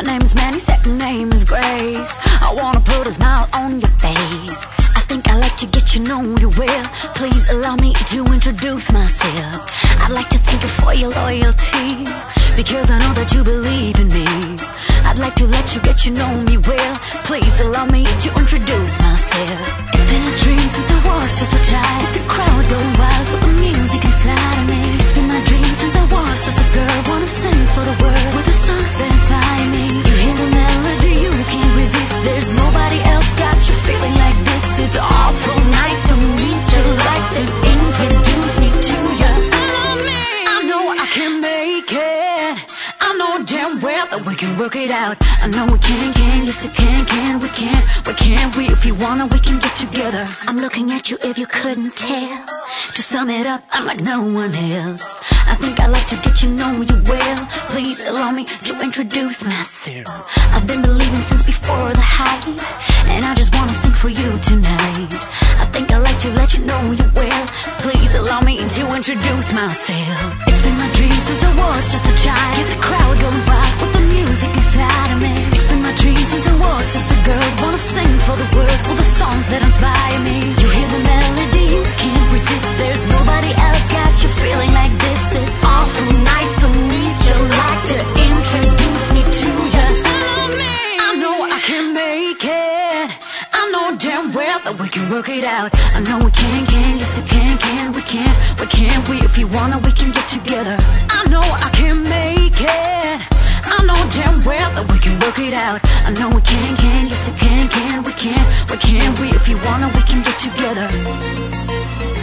My name is Manny, second name is Grace. I wanna put a smile on your face. I think I like to get you know you will. Please allow me to introduce myself. I'd like to thank you for your loyalty, because I know that you believe in me. I'd like to let you get you know me well. Please allow me to introduce myself. It's been a dream since I was just a child, with the crowd going wild with the music inside of me. It's been my dream since I was just a girl, wanna sing for the world with the songs that inspire me. You hear the melody, you can't resist. There's nobody else got you feeling like this. It's awful nice to meet you, like to introduce me to you. I know I can make it. I know damn well that we can work it out. I know we can, yes we can, we can, we, if you wanna, we can get together. I'm looking at you if you couldn't tell. To sum it up, I'm like no one else. I think I like to get you know you well. Please allow me to introduce myself. I've been believing since before the hype, and I just wanna sing for you tonight. I think I like to let you know you well. Please allow me to introduce myself. It's been my dream since I was just a child, get the crowd going wild with the music inside of me. It's been my dream since I was just a girl, wanna sing for the world with the songs that inspire me. You hear the melody, you can't resist. There's nobody else got you feeling like this. It's awful nice to meet you, like to introduce me to you. I know I can make it. I know damn well that we can work it out. I know we can, yes we can, we, if you wanna, we can get together. I know I can make it. I know damn well that we can work it out. I know we can, yes we can, we, if you wanna, we can get together.